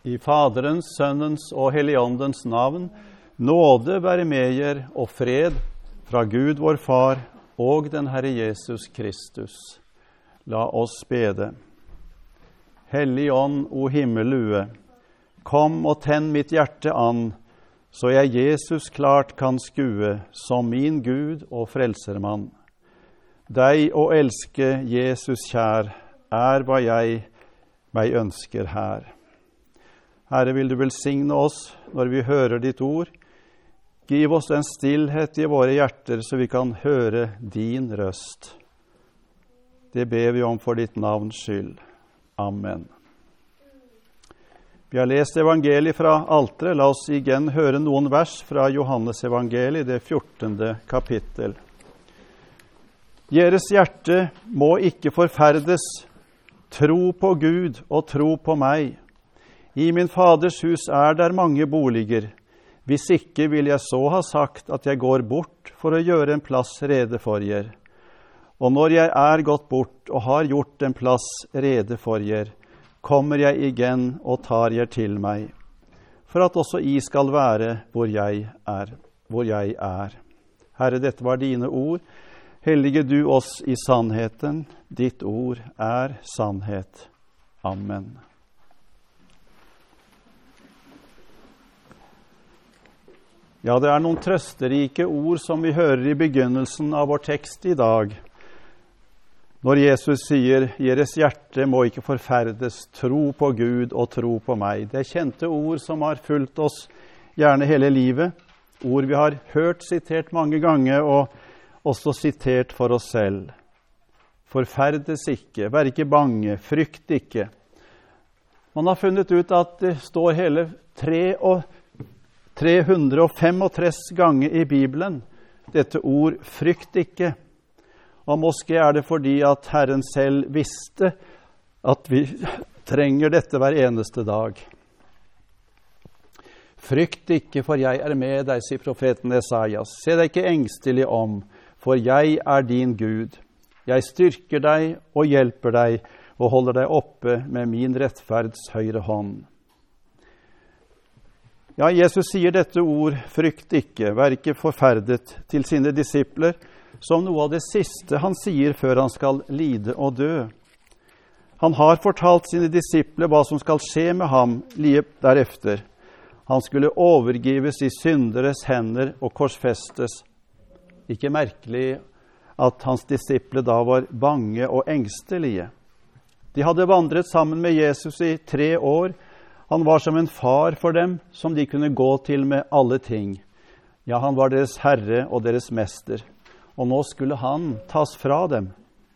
I Faderens, Sønnens og Helligåndens navn, nåde være med jer og fred fra Gud vår Far og den Herre Jesus Kristus. La oss bede. Hellig ånd, o himmelue, kom og tenn mitt hjerte an, så jeg Jesus klart kan skue som min Gud og frelsermann. Deg å elske, Jesus kjær, hva jeg meg ønsker her. Herre, vil du velsigne oss når vi hører ditt ord? Giv oss en stillhet i våre hjerter, så vi kan høre din røst. Det ber vi om for ditt navns skyld. Amen. Vi har lest evangeliet fra alteret. La oss igjen høre noen vers fra Johannes evangeliet, det 14. kapittel. Deres hjerte må ikke forferdes. Tro på Gud og tro på meg. I min faders hus der mange boliger. Hvis ikke vil jeg så ha sagt at jeg går bort for å gjøre en plass rede for jer. Og når jeg gått bort og har gjort en plass rede for jer, kommer jeg igjen og tar jer til meg, for at også I skal være hvor jeg er. Herre, dette var dine ord. Hellige du oss i sannheten. Ditt ord sannhet. Amen. Ja, det noen trøsterike ord som vi hører i begynnelsen av vår tekst i dag. Når Jesus sier, deres hjerte må ikke forferdes, tro på Gud og tro på meg. Det kjente ord som har fulgt oss gjerne hele livet. Ord vi har hørt sitert mange ganger og også sitert for oss selv. Forferdes ikke, vær ikke bange, frykt ikke. Man har funnet ut at det står hele 335 ganger i Bibelen, dette ord frykt ikke. Og måske det fordi at Herren selv visste at vi trenger dette hver eneste dag. Frykt ikke, for jeg med deg, sier profeten Esaias. Se deg ikke engstelig om, for jeg din Gud. Jeg styrker deg og hjelper deg og holder deg oppe med min rettferds høyre hånd. Ja, Jesus sier dette ord, frykt ikke, vær ikke forferdet, til sine disipler, som noe av det siste han sier før han skal lide og dø. Han har fortalt sine disipler hva som skal skje med ham like derefter. Han skulle overgives i synderes hender og korsfestes. Ikke merkelig at hans disipler da var bange og engstelige. De hadde vandret sammen med Jesus i 3 år. Han var som en far for dem, som de kunne gå til med alle ting. Ja, han var deres herre og deres mester, og nå skulle han tas fra dem.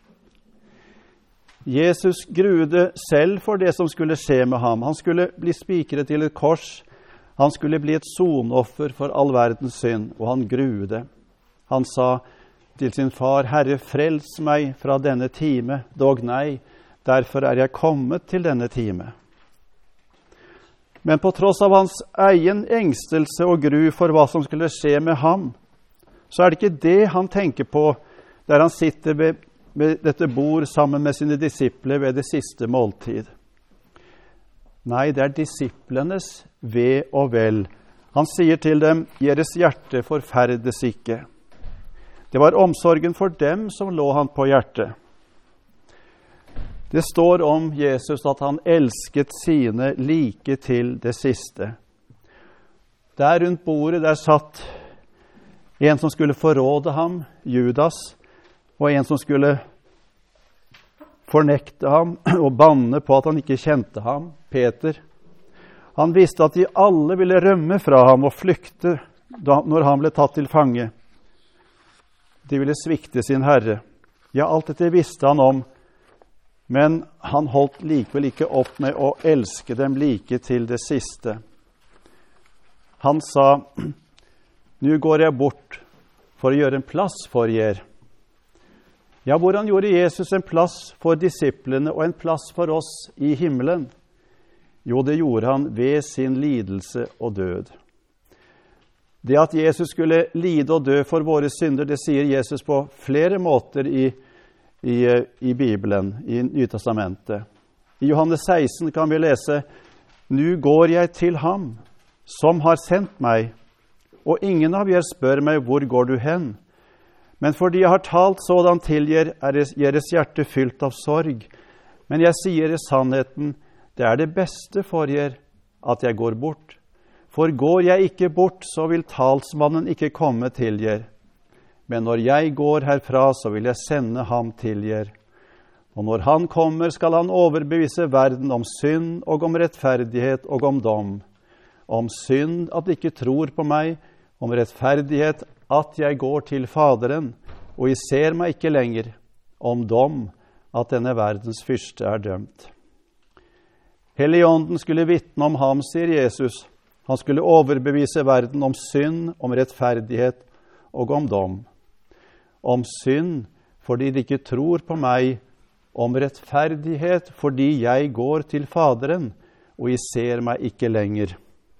Jesus gruede selv for det som skulle skje med ham. Han skulle bli spikret til et kors. Han skulle bli et sonoffer for all verdens synd, og han gruede. Han sa til sin far, Herre, frels meg fra denne time, dog nei, derfor jeg kommet til denne time. Men på tross av hans egen engstelse og gru for hva som skulle skje med ham, så det ikke det han tenker på der han sitter ved dette bord sammen med sine disipler ved det siste måltid. Nei, det disiplenes ve og vel. Han sier til dem, deres hjerte forferdes ikke. Det var omsorgen for dem som lå han på hjertet. Det står om Jesus at han elsket sine like til det siste. Der rundt bordet satt en som skulle forråde ham, Judas, og en som skulle fornekte ham og banne på at han ikke kjente ham, Peter. Han visste at de alle ville rømme fra ham og flykte når han ble tatt til fange. De ville svikte sin herre. Ja, alt dette visste han om, men han holdt likevel ikke opp med å elske dem like til det siste. Han sa, nå går jeg bort for å gjøre en plass for jer. Ja, hvordan gjorde Jesus en plass for disiplene og en plass for oss i himmelen? Jo, det gjorde han ved sin lidelse og død. Det at Jesus skulle lide og dø for våre synder, det sier Jesus på flere måter i Bibelen, i Nytestamentet. I Johannes 16 kan vi lese «Nu går jeg til ham, som har sendt meg, og ingen av jer spør meg, hvor går du hen? Men fordi jeg har talt sådan til jer, deres hjerte fylt av sorg. Men jeg sier i sannheten, det er det beste for jer at jeg går bort. For går jeg ikke bort, så vil talsmannen ikke komme til jer. Men når jeg går herfra, så vil jeg sende ham til jer. Og når han kommer, skal han overbevise verden om synd og om rettferdighet og om dom. Om synd at de ikke tror på meg, om rettferdighet at jeg går til Faderen, og I ser meg ikke lenger. Om dom at denne verdens fyrste er dømt. Helligånden skulle vitne om ham, sier Jesus. Han skulle overbevise verden om synd, om rettferdighet og om dom. Om synd fordi de ikke tror på meg, om rettferdighet fordi jeg går til Faderen, og I ser meg ikke lenger.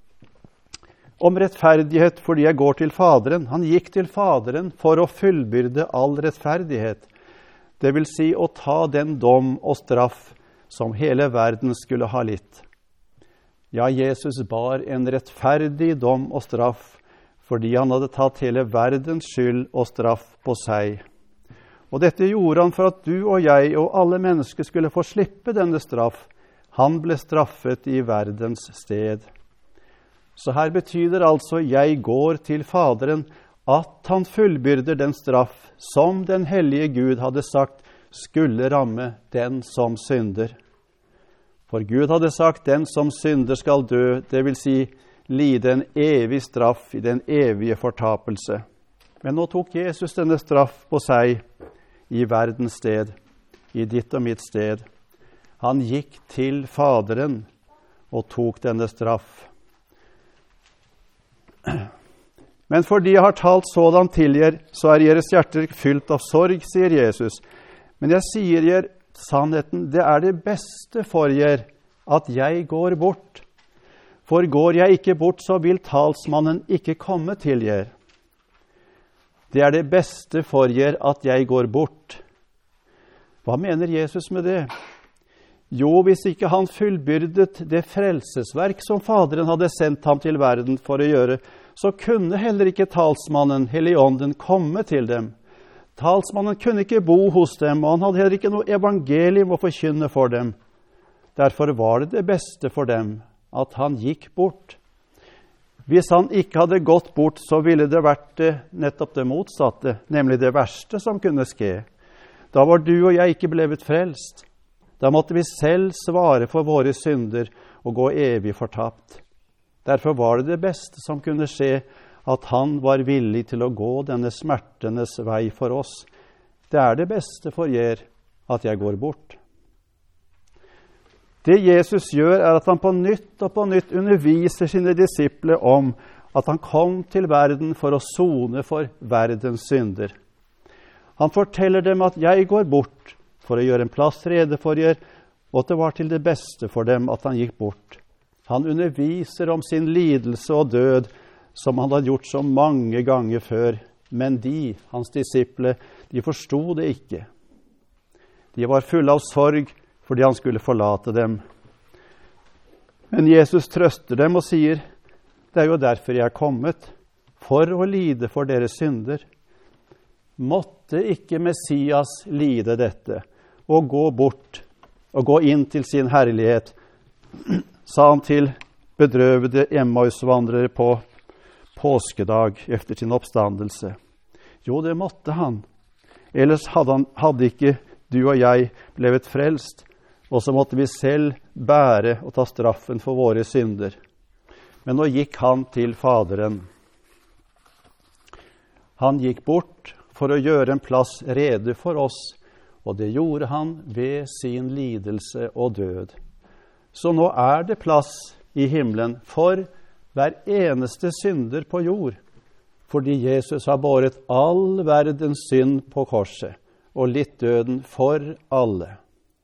Om rettferdighet fordi jeg går til Faderen. Han gikk til Faderen for å fullbyrde all rettferdighet. Det vil si å ta den dom og straff som hele verden skulle ha litt. Ja, Jesus bar en rettferdig dom og straff fordi han hadde tatt hele verdens skyld og straff på seg. Og dette gjorde han for at du og jeg og alle mennesker skulle få slippe denne straff. Han ble straffet I verdens sted. Så her betyder altså jeg går til Faderen at han fullbyrder den straff som den hellige Gud hadde sagt skulle ramme den som synder. For Gud hadde sagt den som synder skal dø, det vil si lide en evig straff I den evige fortapelse. Men nå tok Jesus denne straff på seg I verdens sted, I ditt og mitt sted. Han gikk til Faderen og tok denne straff. Men fordi jeg har talt sådan til jer, så deres hjerter fylt av sorg, sier Jesus. Men jeg sier jer sannheten, det er det beste for jer at jeg går bort. For går jeg ikke bort, så vil talsmannen ikke komme til jer. Det er det beste for jer at jeg går bort. Hva mener Jesus med det? Jo, hvis ikke han fullbyrdet det frelsesverk som Faderen hadde sendt ham til verden for å gjøre, så kunne heller ikke talsmannen, Helligånden, komme til dem. Talsmannen kunne ikke bo hos dem, og han hadde heller ikke noe evangelium å forkynne for dem. Derfor var det beste for dem at han gikk bort. Hvis han ikke hadde gått bort, så ville det vært nettopp det motsatte, nemlig det verste som kunne skje. Da var du og jeg ikke blevet frelst. Da måtte vi selv svare for våre synder og gå evig fortapt. Derfor var det beste som kunne skje, at han var villig til å gå denne smertenes vei for oss. Det er det beste for jer at jeg går bort. Det Jesus gjør, er at han på nytt og på nytt underviser sine disipler om at han kom til verden for å sone for verdens synder. Han forteller dem at jeg går bort for å gjøre en plass rede for jer, og at det var til det beste for dem at han gikk bort. Han underviser om sin lidelse og død, som han hadde gjort så mange ganger før, men de, hans disipler, de forstod det ikke. De var fulle av sorg, fordi han skulle forlate dem. Men Jesus trøster dem og sier, det er jo derfor jeg er kommet, for å lide for deres synder. Måtte ikke Messias lide dette, og gå bort, og gå inn til sin herlighet, sa han til bedrøvede Emmausvandrere på påskedag efter sin oppstandelse. Jo, det måtte han. Ellers hadde ikke du og jeg blevet frelst, og så måtte vi selv bære og ta straffen for våre synder. Men nå gikk han til Faderen. Han gikk bort for å gjøre en plass rede for oss, og det gjorde han ved sin lidelse og død. Så nå er det plass i himmelen for hver eneste synder på jord, fordi Jesus har båret all verdens synd på korset, og litt døden for alle.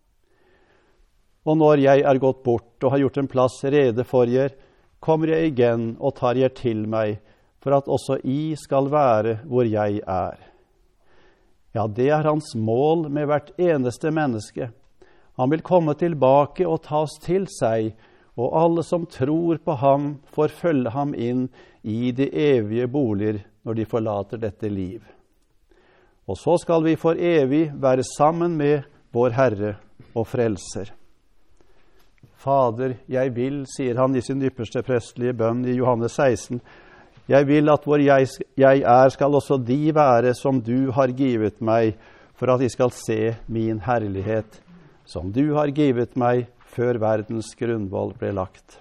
Og når jeg er gått bort og har gjort en plass rede for jer, kommer jeg igjen og tar jer til meg, for at også I skal være hvor jeg er. Ja, det er hans mål med hvert eneste menneske. Han vil komme tilbake og ta oss til seg, og alle som tror på ham får følge ham inn i de evige boliger når de forlater dette liv. Og så skal vi for evig være sammen med vår Herre og Frelser. Fader, jeg vil, sier han i sin ypperste prestelige bønn i Johannes 16, jeg vil at hvor jeg er, skal også de være som du har givet meg, for at de skal se min herlighet, som du har givet meg før verdens grunnvoll ble lagt.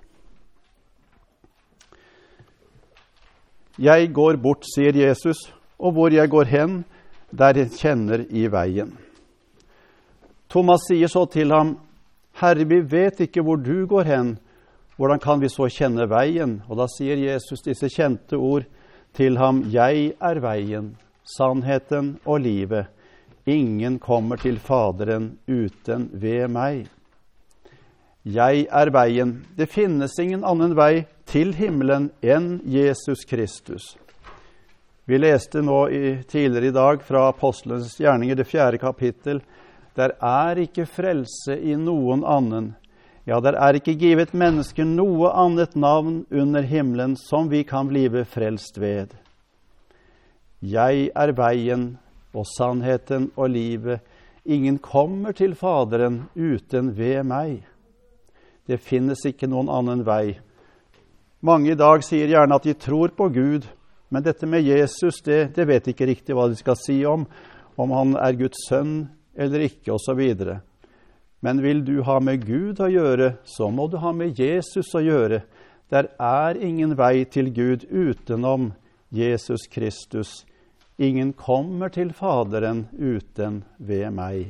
Jeg går bort, sier Jesus, og hvor jeg går hen, der jeg kjenner i veien. Thomas sier så til ham, Herre, vi vet ikke hvor du går hen, hvordan kan vi så kjenne veien? Og da sier Jesus disse kjente ord til ham, jeg er veien, sannheten og livet. Ingen kommer til Faderen uten ved meg. Jeg er veien. Det finnes ingen annen vei til himmelen enn Jesus Kristus. Vi leste nå tidligere i dag fra Apostelens gjerninger, det 4. kapittel. Der er ikke frelse i noen annen. Ja, der er ikke givet mennesker noe annet navn under himmelen som vi kan blive frelst ved. Jeg er veien og sannheten og livet. Ingen kommer til Faderen uten ved meg. Det finnes ikke noen annen vei. Mange i dag sier gjerne at de tror på Gud, men dette med Jesus, det vet ikke riktig hva de skal si om han er Guds sønn eller ikke, og så videre. Men vil du ha med Gud å gjøre, så må du ha med Jesus å gjøre. Der er ingen vei til Gud utenom Jesus Kristus. Ingen kommer til Faderen uten ved meg.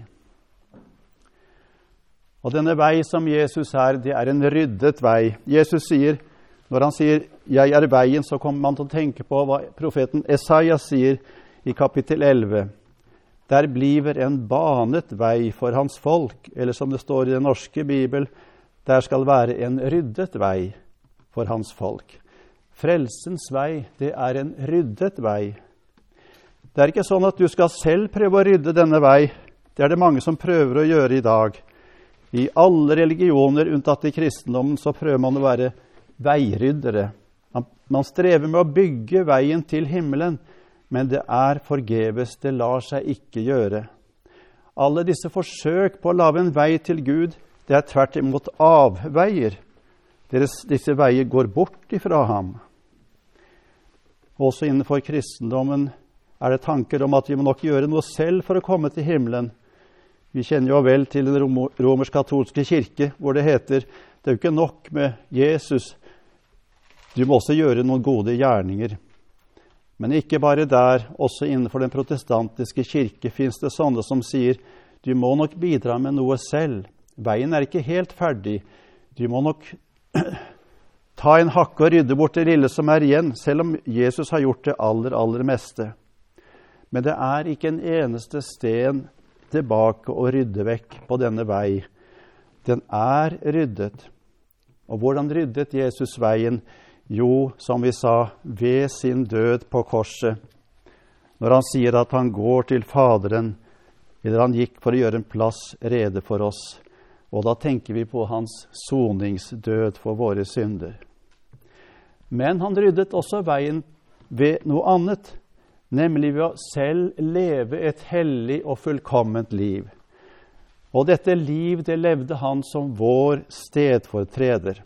Og denne vei som Jesus er, det er en ryddet vei. Jesus sier, når han sier, jeg er veien, så kommer man til å tenke på hva profeten Esaias sier i kapittel 11. Der bliver en banet vei for hans folk, eller som det står i den norske Bibel, der skal være en ryddet vei for hans folk. Frelsens vei, det er en ryddet vei. Det er ikke sånn at du skal selv prøve å rydde denne vei. Det er det mange som prøver å gjøre i dag. I alle religioner, unntatt i kristendommen, så prøver man å være veiryddere. Man strever med å bygge veien til himmelen, men det er forgjeves, det lar seg ikke gjøre. Alle disse forsøk på å lage en vei til Gud, det er tvert imot avveier. Disse veier går bort ifra ham. Også innenfor kristendommen er det tanker om at vi må nok gjøre noe selv for å komme til himmelen. Vi kjenner jo vel til den romersk-katolske kirke, hvor det heter, det er jo ikke nok med Jesus, du må også gjøre noen gode gjerninger. Men ikke bare der, også innenfor den protestantiske kirke finnes det sånne som sier, du må nok bidra med noe selv. Veien er ikke helt ferdig. Du må nok ta en hakke og rydde bort det lille som er igjen, selv om Jesus har gjort det aller meste. Men det er ikke en eneste sten tilbake og rydde vekk på denne vei. Den er ryddet. Og hvordan ryddet Jesus veien? Jo, som vi sa, ved sin død på korset. Når han sier at han går til Faderen, eller han gikk for å gjøre en plass rede for oss. Og da tenker vi på hans soningsdød for våre synder. Men han ryddet også veien ved noe annet, nemlig ved å selv leve et hellig og fullkomment liv. Og dette liv, det levde han som vår stedfortreder.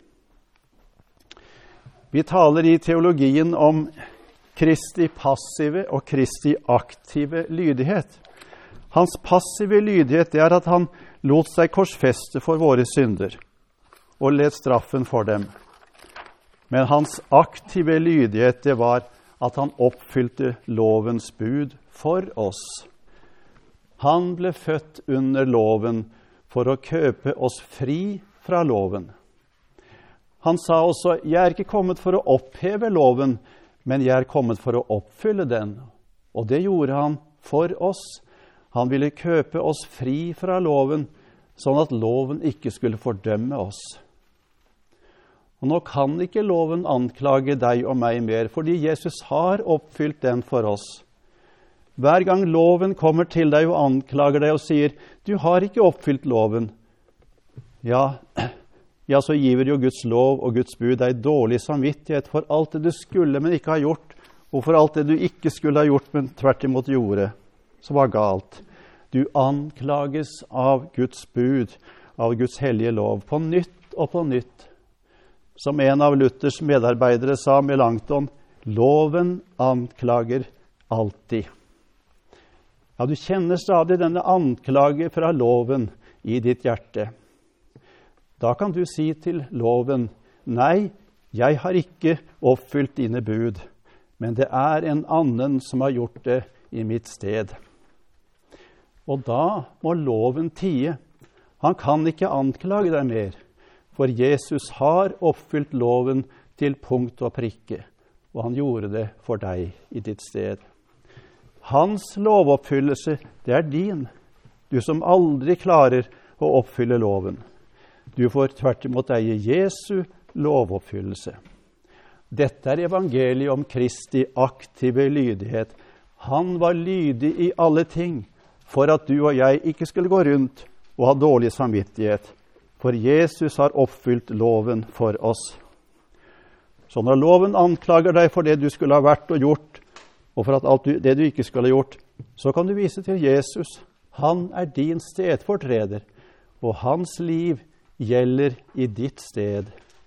Vi taler i teologien om Kristi passive og Kristi aktive lydighet. Hans passive lydighet er at han lot seg korsfeste for våre synder og led straffen for dem. Men hans aktive lydighet det var at han oppfylte lovens bud for oss. Han ble født under loven for å kjøpe oss fri fra loven. Han sa også, jeg er ikke kommet for å oppheve loven, men jeg er kommet for å oppfylle den. Og det gjorde han for oss. Han ville kjøpe oss fri fra loven, sånn at loven ikke skulle fordømme oss. Og nå kan ikke loven anklage deg og meg mer, fordi Jesus har oppfylt den for oss. Hver gang loven kommer til deg og anklager deg og sier, du har ikke oppfylt loven. Ja, ja, så giver jo Guds lov og Guds bud deg dårlig samvittighet for alt det du skulle, men ikke har gjort, og for alt det du ikke skulle ha gjort, men tvert imot gjorde, som var galt. Du anklages av Guds bud, av Guds hellige lov, på nytt og på nytt. Som en av Luthers medarbeidere sa, Melanchthon, loven anklager alltid. Ja, du kjenner stadig denne anklage fra loven i ditt hjerte. Da kan du si til loven, nei, jeg har ikke oppfylt dine bud, men det er en annen som har gjort det i mitt sted. Og da må loven tie. Han kan ikke anklage deg mer, for Jesus har oppfylt loven til punkt og prikke, og han gjorde det for deg i ditt sted. Hans lovoppfyllelse, det er din, du som aldri klarer å oppfylle loven. Du får tvert imot eie Jesu lovoppfyllelse. Dette er evangeliet om Kristi aktive lydighet. Han var lydig i alle ting, for at du og jeg ikke skulle gå rundt og ha dårlig samvittighet. For Jesus har oppfylt loven for oss. Så når loven anklager deg for det du skulle ha vært og gjort, og for at alt det du ikke skulle ha gjort, så kan du vise til Jesus. Han er din stedfortreder, og hans liv gjelder i ditt sted.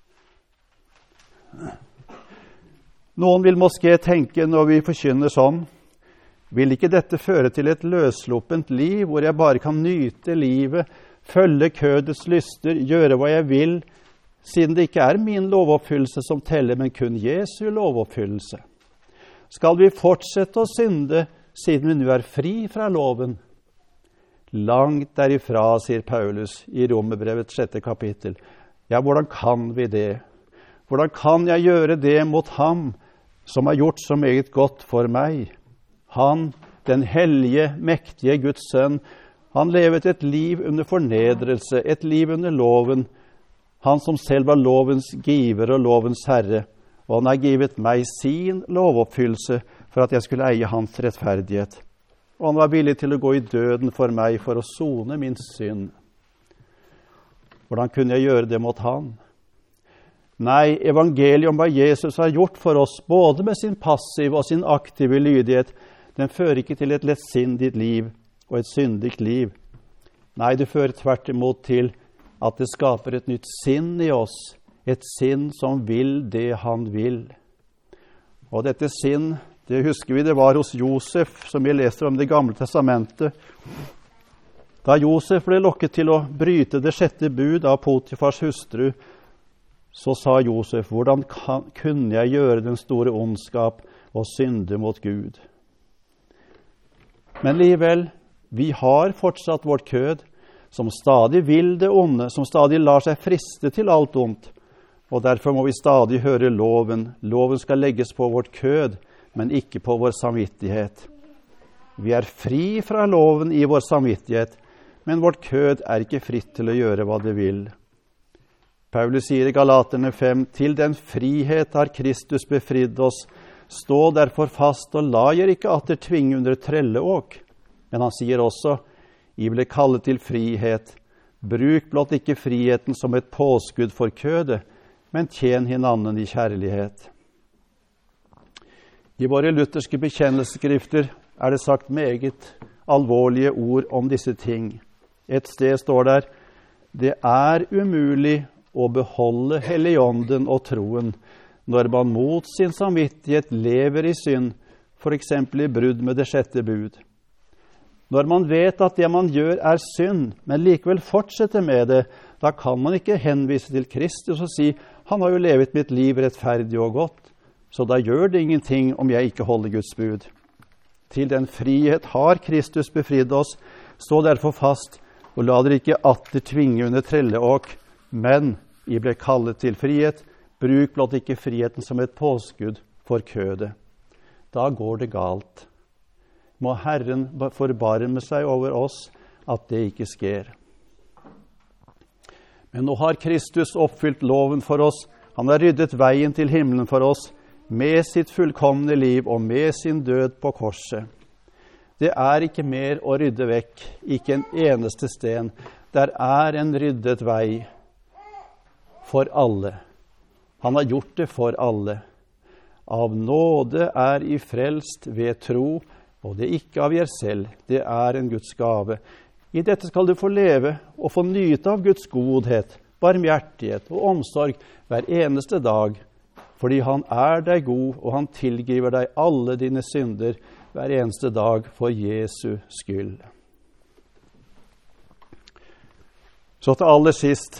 Noen vil måske tenke når vi forkynner sånn, vil ikke dette føre til et løssluppent liv, hvor jeg bare kan nyte livet, følge kødets lyster, gjøre hva jeg vil, siden det ikke er min lovoppfyllelse som teller, men kun Jesu lovoppfyllelse? Skal vi fortsette å synde, siden vi nå er fri fra loven? Langt derifra, sier Paulus i Romerbrevets 6. kapittel. Ja, hvordan kan vi det? Hvordan kan jeg gjøre det mot ham som har gjort så meget godt for meg? Han, den hellige, mektige Guds sønn, han levet et liv under fornedrelse, et liv under loven. Han som selv var lovens giver og lovens herre, og han har givet meg sin lovoppfyllelse for at jeg skulle eie hans rettferdighet. Og han var villig til å gå i døden for meg for å sone min synd. Hvordan kunne jeg gjøre det mot han? Nei, evangeliet om hva Jesus har gjort for oss, både med sin passive og sin aktive lydighet, den fører ikke til et lettsindig liv og et syndigt liv. Nei, det fører tvert imot til at det skaper et nytt sinn i oss, et sinn som vil det han vil. Og dette sinn, det husker vi, det var hos Josef, som vi leser om det gamle testamentet. Da Josef ble lokket til å bryte det 6. bud av Potifars hustru, så sa Josef, hvordan kunne jeg gjøre den store ondskap og synde mot Gud? Men likevel, vi har fortsatt vårt kød, som stadig vil det onde, som stadig lar seg friste til alt ondt. Og derfor må vi stadig høre loven. Loven skal legges på vårt kød, men ikke på vår samvittighet. Vi er fri fra loven i vår samvittighet, men vårt kød er ikke fritt til å gjøre hva det vil. Paulus sier i Galaterne 5, til den frihet har Kristus befridd oss. Stå derfor fast og la dere ikke atter tvinge under trelleåk. Men han sier også, I ble kallet til frihet. Bruk blott ikke friheten som et påskudd for kødet, men tjen hinanden i kjærlighet. I våre lutherske bekjennelsesskrifter er det sagt meget alvorlige ord om disse ting. Et sted står der, det er umulig å beholde Helligånden og troen når man mot sin samvittighet lever i synd, for eksempel i brudd med det 6. bud. Når man vet at det man gjør er synd, men likevel fortsetter med det, da kan man ikke henvise til Kristus og si, han har jo levet mitt liv rettferdig og godt, så da gjør det ingenting om jeg ikke holder Guds bud. Til den frihet har Kristus befridd oss, stå derfor fast, og la dere ikke atter tvinge under trelleåk, men I ble kallet til frihet, bruk blott ikke friheten som et påskudd for kødet. Da går det galt. Må Herren forbarme seg over oss at det ikke sker. Men nå har Kristus oppfylt loven for oss. Han har ryddet veien til himmelen for oss med sitt fullkomne liv og med sin død på korset. Det er ikke mer å rydde vekk, ikke en eneste sten. Der er en ryddet vei. for alle. Han har gjort det for alle. Av nåde I frelst ved tro, og det ikke av jer selv, det en Guds gave. I dette skal du få leve og få nyte av Guds godhet, barmhjertighet og omsorg hver eneste dag, fordi han deg god, og han tilgiver deg alle dine synder hver eneste dag for Jesu skyld. Så til aller sist,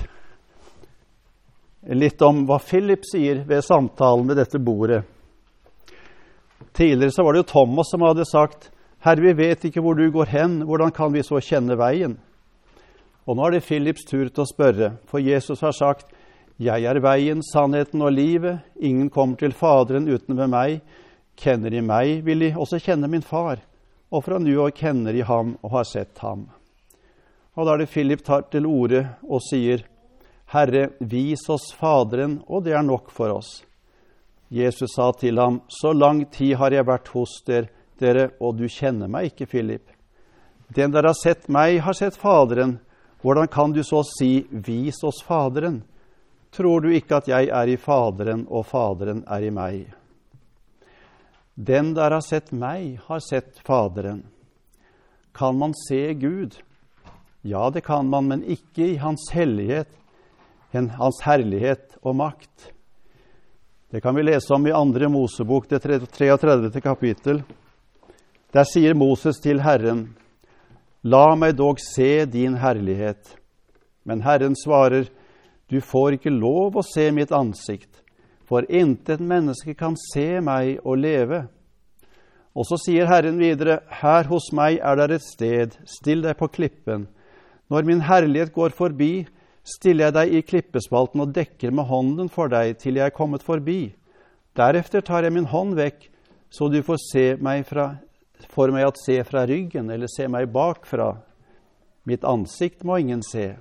litt om hva Philip sier ved samtalen ved dette bordet. Tidligere så var det jo Thomas som hadde sagt, «Herre, vi vet ikke hvor du går hen, hvordan kan vi så kjenne veien?» Og nå det Philips tur til å spørre, for Jesus har sagt, «Jeg veien, sannheten og livet, ingen kommer til Faderen uten ved meg. Kjenner de meg, vil de også kjenne min far, og fra nå av kjenner de ham og har sett ham.» Og da det Philip tar til orde og sier, «Herre, vis oss Faderen, og det nok for oss.» Jesus sa til ham, «Så lang tid har jeg vært hos dere, og du kjenner meg ikke, Philip. Den dere har sett meg, har sett Faderen. Hvordan kan du så si, vis oss Faderen? Tror du ikke at jeg I Faderen, og Faderen I meg? Den dere har sett meg, har sett Faderen. Kan man se Gud? Ja, det kan man, men ikke I hans hellighet, hans herlighet og makt. Det kan vi lese om I 2. Mosebok, det 33. kapittel. Der sier Moses til Herren, «La meg dog se din herlighet.» Men Herren svarer, «Du får ikke lov å se mitt ansikt, for intet menneske kan se meg og leve.» Og så sier Herren videre, «Her hos meg der et sted, still deg på klippen. Når min herlighet går forbi, stiller jeg deg I klippespalten og dekker med hånden for deg til jeg kommet forbi. Derefter tar jeg min hånd vekk, så du får for meg at se fra ryggen, eller se meg bakfra. Mitt ansikt må ingen se.»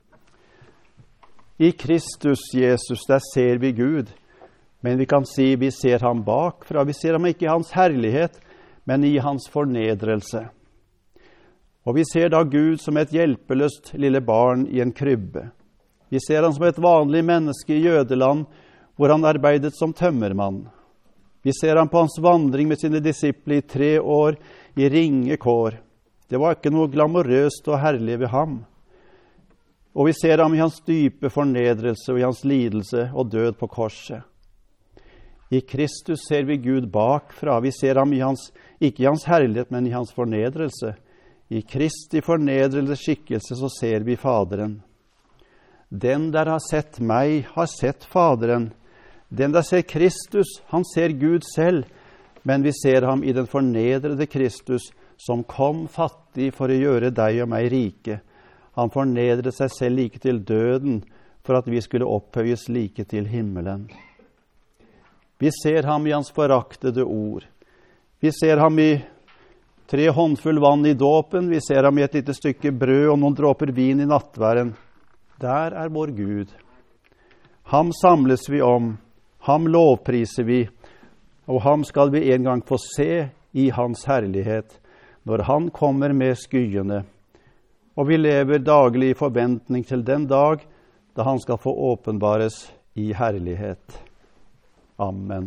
I Kristus Jesus, der ser vi Gud, men vi kan si vi ser ham bakfra. Vi ser ham ikke I hans herlighet, men I hans fornedrelse. Og vi ser da Gud som et hjelpeløst lille barn I en krybbe. Vi ser ham som et vanlig menneske I jødeland, hvor han arbeidet som tømmermann. Vi ser ham på hans vandring med sine disipler I 3 år I ringe kår. Det var ikke noe glamorøst og herlig ved ham. Og vi ser ham I hans dype fornedrelse og I hans lidelse og død på korset. I Kristus ser vi Gud bakfra. Vi ser ham ikke I hans herlighet, men I hans fornedrelse. I Kristi fornedrelse skikkelse så ser vi Faderen. Den der har sett meg, har sett Faderen. Den der ser Kristus, han ser Gud selv, men vi ser ham I den fornedrede Kristus, som kom fattig for å gjøre deg og meg rike. Han fornedret seg selv like til døden, for at vi skulle opphøyes like til himmelen. Vi ser ham I hans foraktede ord. Vi ser ham I 3 håndfull vann I dåpen. Vi ser ham I et lite stykke brød og noen dråper vin I nattværen. Der vår Gud. Ham samles vi om, ham lovpriser vi, og ham skal vi en gang få se I hans herlighet, når han kommer med skyene. Og vi lever daglig I forventning til den dag, da han skal få åpenbares I herlighet. Amen.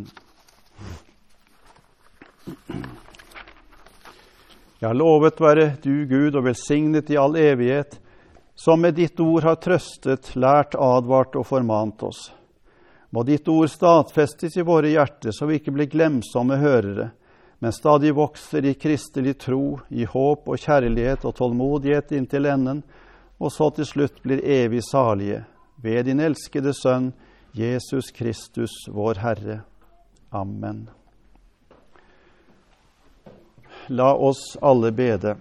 Ja, lovet være du, Gud, og velsignet I all evighet, som med ditt ord har trøstet, lært, advart og formant oss. Må ditt ord stadfestes I våre hjerter, så vi ikke blir glemsomme hørere, men stadig vokser I kristelig tro, I håp og kjærlighet og tålmodighet inntil enden, og så til slutt blir evig salige, ved din elskede Sønn, Jesus Kristus, vår Herre. Amen. La oss alle bede.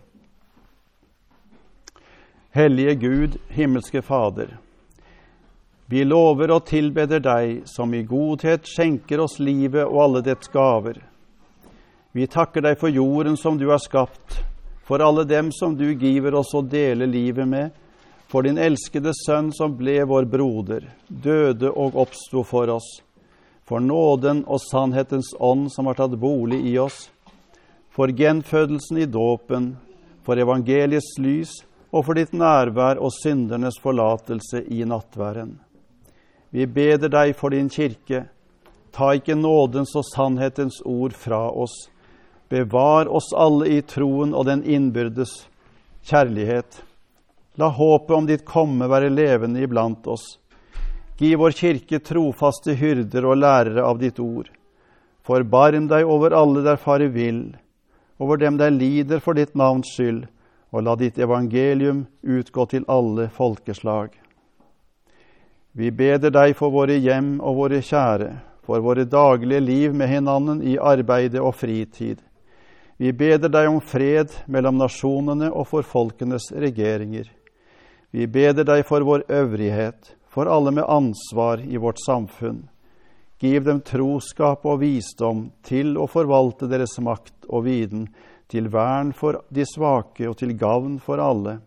Hellige Gud, himmelske Fader, vi lover og tilbeder deg, som I godhet skjenker oss livet og alle dets gaver. Vi takker deg for jorden som du har skapt, for alle dem som du giver oss å dele livet med, for din elskede Sønn som ble vår broder, døde og oppsto for oss, for nåden og sannhetens ånd som har tatt bolig I oss, for gjenfødelsen I dåpen, for evangeliets lys, og for ditt nærvær og syndernes forlatelse I nattværen. Vi beder deg for din kirke. Ta ikke nådens og sannhetens ord fra oss. Bevar oss alle i troen og den innbyrdes kjærlighet. La håpet om ditt komme være levende iblant oss. Gi vår kirke trofaste hyrder og lærere av ditt ord. Forbarm deg over alle der fare vill, over dem der lider for ditt navns skyld, og la ditt evangelium utgå til alle folkeslag. Vi beder deg for våre hjem og våre kjære, for våre daglige liv med hinanden i arbeide og fritid. Vi beder deg om fred mellom nasjonene og for folkenes regeringer. Vi beder deg for vår øvrighet, for alle med ansvar i vårt samfunn. Giv dem troskap og visdom til å forvalte deres makt og viden, til vern for de svake og til gavn for alle.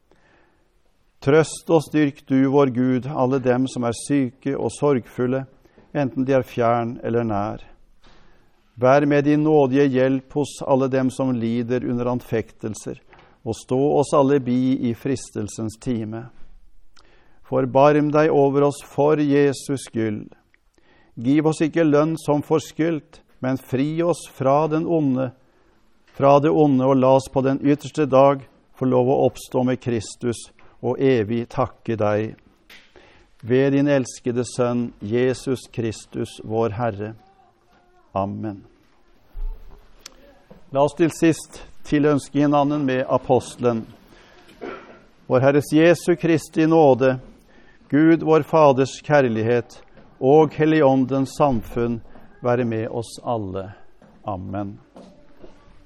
Trøst og styrk du, vår Gud, alle dem som er syke og sorgfulle, enten de er fjern eller nær. Vær med din nådige hjelp hos alle dem som lider under anfektelser, og stå oss alle bi i fristelsens time. Forbarm deg over oss for Jesus skyld. Giv oss ikke lønn som forskyldt, men fri oss fra det onde, og la oss på den ytterste dag få lov å oppstå med Kristus og evig takke deg. Ved din elskede Sønn, Jesus Kristus, vår Herre. Amen. La oss til sist tilønske hinanden med apostelen. Vår Herres Jesu Kristi nåde, Gud vår Faders kjærlighet og Helligåndens samfunn være med oss alle. Amen.